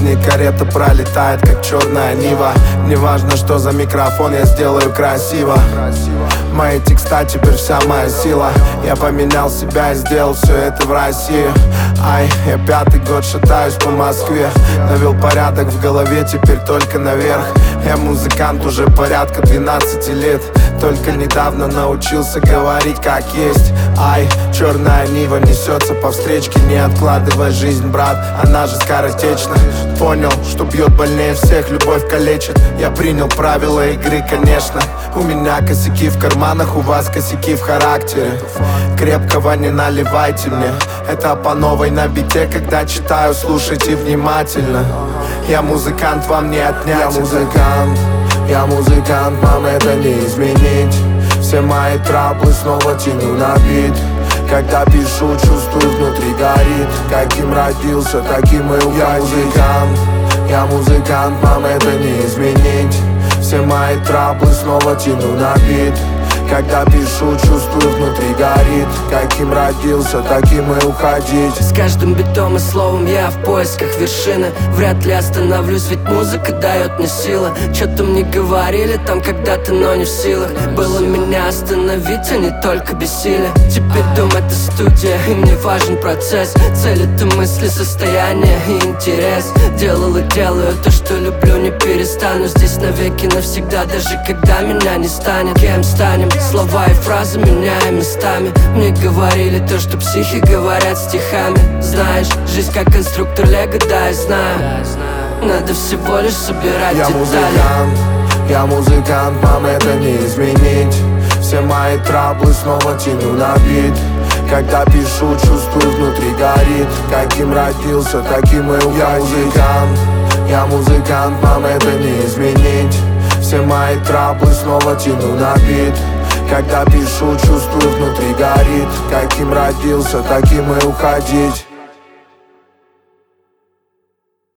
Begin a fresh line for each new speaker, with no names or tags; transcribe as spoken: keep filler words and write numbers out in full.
жизни карета пролетает, как черная Нива. Неважно, что за микрофон, я сделаю красиво. Мои текста теперь вся моя сила. Я поменял себя и сделал все это в России. Ай, я пятый год шатаюсь по Москве. Навел порядок в голове, теперь только наверх. Я музыкант уже порядка двенадцати лет. Только недавно научился говорить как есть. Ай, черная Нива несется по встречке. Не откладывай жизнь, брат, она же скоротечна. Понял, что бьет больнее всех, любовь калечит. Я принял правила игры, конечно. У меня косяки в карманах, у вас косяки в характере. Крепкого не наливайте мне. Это по новой на бите, когда читаю, слушайте внимательно. Я музыкант, вам не отнять. Я музыкант, я музыкант, мам, это не изменить. Все мои траблы снова тяну на бит. Когда пишу, чувствую, внутри горит. Каким родился, таким и уходит. Я музыкант, я музыкант, мам, это не изменить. Все мои траблы снова тяну на бит. Когда пишу, чувствую, внутри горит. Каким родился, таким и уходить.
С каждым битом и словом я в поисках вершины. Вряд ли остановлюсь, ведь музыка дает мне силы. Чё-то мне говорили там когда-то, но не в силах было меня остановить, а не только бессилие. Теперь дом — это студия, и мне важен процесс. Цель — это мысли, состояние и интерес. Делал и делаю то, что люблю, не перестану. Здесь навеки, навсегда, даже когда меня не станет. Кем станем? Слова и фразы меняем местами. Мне говорили то, что психи говорят стихами. Знаешь, жизнь как конструктор лего, да, я знаю. Надо всего лишь собирать
я
детали.
Музыкант, я музыкант, мам, это не изменить. Все мои траблы снова тяну на бит. Когда пишу, чувствую, внутри горит. Каким родился, таким и уходит. Я музыкант, я музыкант, мам, это не изменить. Все мои траблы снова тяну на бит. Когда пишу, чувствую, внутри горит. Каким родился, таким и уходить.